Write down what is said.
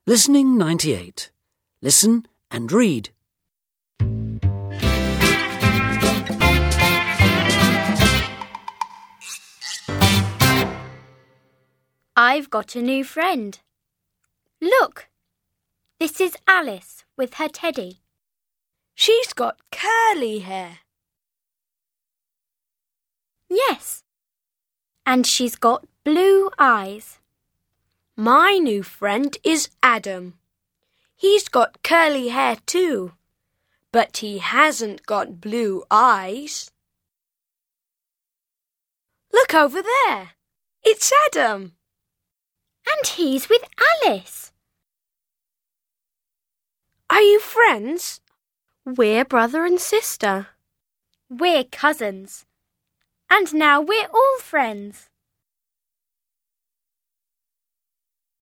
Listening 98. Listen and read. I've got a new friend. Look, this is Alice with her teddy. She's got curly hair. Yes, and she's got blue eyes. My new friend is Adam. He's got curly hair too, but he hasn't got blue eyes. Look over there. It's Adam. And he's with Alice. Are you friends? We're brother and sister. We're cousins. And now we're all friends.